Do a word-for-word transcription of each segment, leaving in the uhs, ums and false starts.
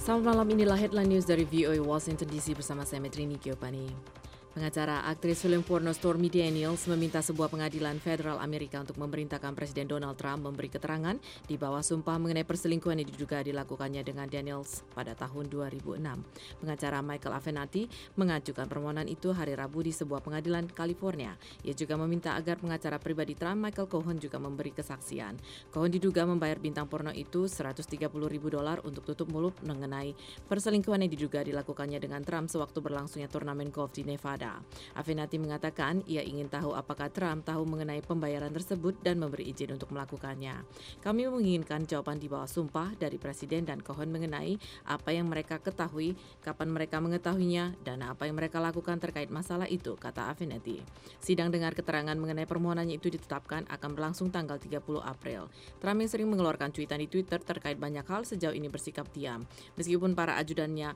Selamat malam, inilah headline news dari V O A Washington D C bersama saya Metrini Giopani. Pengacara aktris film porno Stormy Daniels meminta sebuah pengadilan federal Amerika untuk memerintahkan Presiden Donald Trump memberi keterangan di bawah sumpah mengenai perselingkuhan yang diduga dilakukannya dengan Daniels pada tahun dua ribu enam. Pengacara Michael Avenatti mengajukan permohonan itu hari Rabu di sebuah pengadilan California. Ia juga meminta agar pengacara pribadi Trump, Michael Cohen, juga memberi kesaksian. Cohen diduga membayar bintang porno itu seratus tiga puluh ribu dolar untuk tutup mulut mengenai perselingkuhan yang diduga dilakukannya dengan Trump sewaktu berlangsungnya turnamen golf di Nevada. Avenatti mengatakan ia ingin tahu apakah Trump tahu mengenai pembayaran tersebut dan memberi izin untuk melakukannya. Kami menginginkan jawaban di bawah sumpah dari Presiden dan Cohen mengenai apa yang mereka ketahui, kapan mereka mengetahuinya, dan apa yang mereka lakukan terkait masalah itu, kata Avenatti. Sidang dengar keterangan mengenai permohonannya itu ditetapkan akan berlangsung tanggal tiga puluh April. Trump yang sering mengeluarkan cuitan di Twitter terkait banyak hal sejauh ini bersikap diam. Meskipun para ajudannya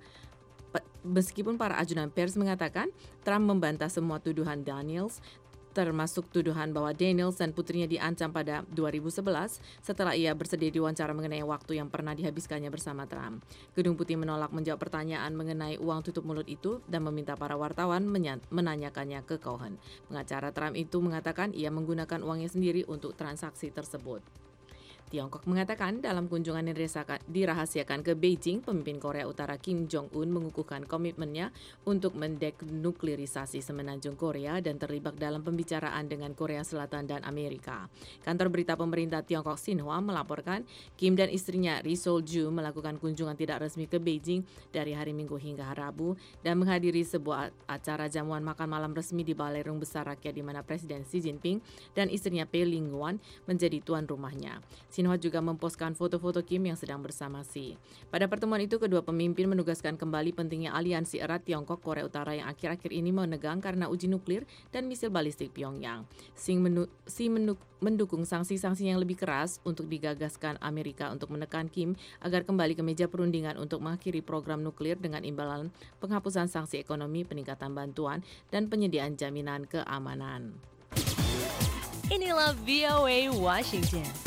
Meskipun para ajudan pers mengatakan Trump membantah semua tuduhan Daniels, termasuk tuduhan bahwa Daniels dan putrinya diancam pada dua ribu sebelas setelah ia bersedia diwawancara mengenai waktu yang pernah dihabiskannya bersama Trump. Gedung Putih menolak menjawab pertanyaan mengenai uang tutup mulut itu dan meminta para wartawan menanyakannya ke Cohen. Pengacara Trump itu mengatakan ia menggunakan uangnya sendiri untuk transaksi tersebut. Tiongkok mengatakan dalam kunjungan yang dirahasiakan ke Beijing, pemimpin Korea Utara Kim Jong-un mengukuhkan komitmennya untuk mendenuklirisasi semenanjung Korea dan terlibat dalam pembicaraan dengan Korea Selatan dan Amerika. Kantor berita pemerintah Tiongkok Xinhua melaporkan Kim dan istrinya Ri Sol-ju melakukan kunjungan tidak resmi ke Beijing dari hari Minggu hingga hari Rabu dan menghadiri sebuah acara jamuan makan malam resmi di Balerung Besar Rakyat di mana Presiden Xi Jinping dan istrinya Pei Ling-wan menjadi tuan rumahnya. Xinhua juga memposkan foto-foto Kim yang sedang bersama Xi. Pada pertemuan itu, kedua pemimpin menugaskan kembali pentingnya aliansi erat Tiongkok-Korea Utara yang akhir-akhir ini menegang karena uji nuklir dan misil balistik Pyongyang. Xi, menu, Xi menu, mendukung sanksi-sanksi yang lebih keras untuk digagaskan Amerika untuk menekan Kim agar kembali ke meja perundingan untuk mengakhiri program nuklir dengan imbalan penghapusan sanksi ekonomi, peningkatan bantuan, dan penyediaan jaminan keamanan. Inilah V O A Washington.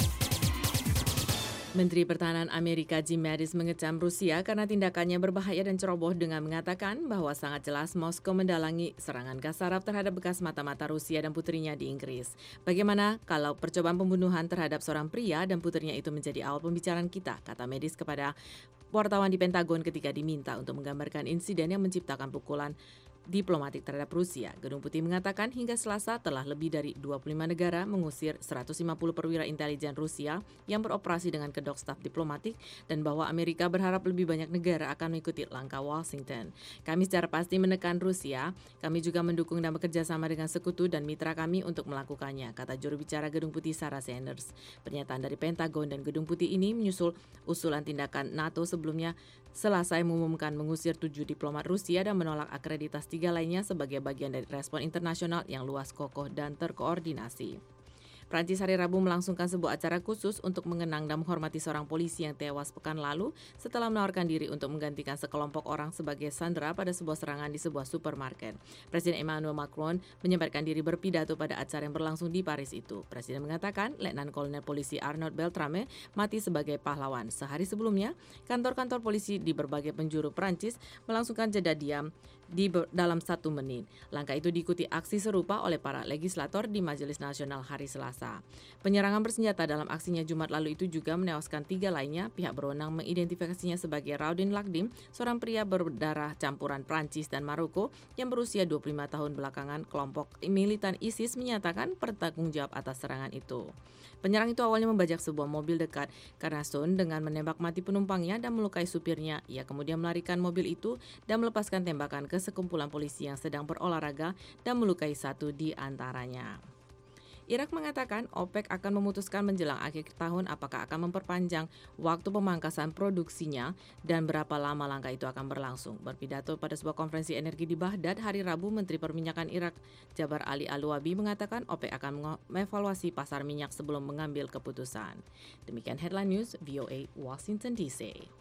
Menteri Pertahanan Amerika Jim Mattis mengecam Rusia karena tindakannya berbahaya dan ceroboh dengan mengatakan bahwa sangat jelas Moskow mendalangi serangan gas saraf terhadap bekas mata-mata Rusia dan putrinya di Inggris. Bagaimana kalau percobaan pembunuhan terhadap seorang pria dan putrinya itu menjadi awal pembicaraan kita, kata Mattis kepada wartawan di Pentagon ketika diminta untuk menggambarkan insiden yang menciptakan pukulan diplomatik terhadap Rusia. Gedung Putih mengatakan hingga Selasa telah lebih dari dua puluh lima negara mengusir seratus lima puluh perwira intelijen Rusia yang beroperasi dengan kedok staf diplomatik dan bahwa Amerika berharap lebih banyak negara akan mengikuti langkah Washington. Kami secara pasti menekan Rusia, kami juga mendukung dan bekerja sama dengan sekutu dan mitra kami untuk melakukannya, kata juru bicara Gedung Putih Sarah Sanders. Pernyataan dari Pentagon dan Gedung Putih ini menyusul usulan tindakan NATO sebelumnya Selasa yang mengumumkan mengusir tujuh diplomat Rusia dan menolak akreditasi tiga lainnya sebagai bagian dari respon internasional yang luas, kokoh, dan terkoordinasi. Prancis hari Rabu melangsungkan sebuah acara khusus untuk mengenang dan menghormati seorang polisi yang tewas pekan lalu setelah menawarkan diri untuk menggantikan sekelompok orang sebagai sandera pada sebuah serangan di sebuah supermarket. Presiden Emmanuel Macron menyempatkan diri berpidato pada acara yang berlangsung di Paris itu. Presiden mengatakan Letnan Kolonel Polisi Arnaud Beltrame mati sebagai pahlawan. Sehari sebelumnya, kantor-kantor polisi di berbagai penjuru Prancis melangsungkan jeda diam di ber- dalam satu menit. Langkah itu diikuti aksi serupa oleh para legislator di Majelis Nasional hari Selasa. Penyerangan bersenjata dalam aksinya Jumat lalu itu juga menewaskan tiga lainnya. Pihak berwenang mengidentifikasinya sebagai Raudin Lagdim, seorang pria berdarah campuran Prancis dan Maroko yang berusia dua puluh lima tahun belakangan. Kelompok militan ISIS menyatakan bertanggung jawab atas serangan itu. Penyerang itu awalnya membajak sebuah mobil dekat Carnason dengan menembak mati penumpangnya dan melukai supirnya. Ia kemudian melarikan mobil itu dan melepaskan tembakan ke sekumpulan polisi yang sedang berolahraga dan melukai satu di antaranya. Irak mengatakan OPEC akan memutuskan menjelang akhir tahun apakah akan memperpanjang waktu pemangkasan produksinya dan berapa lama langkah itu akan berlangsung. Berpidato pada sebuah konferensi energi di Baghdad hari Rabu, Menteri Perminyakan Irak Jabar Ali Al-Wabi mengatakan OPEC akan mengevaluasi pasar minyak sebelum mengambil keputusan. Demikian headline news V O A Washington D C.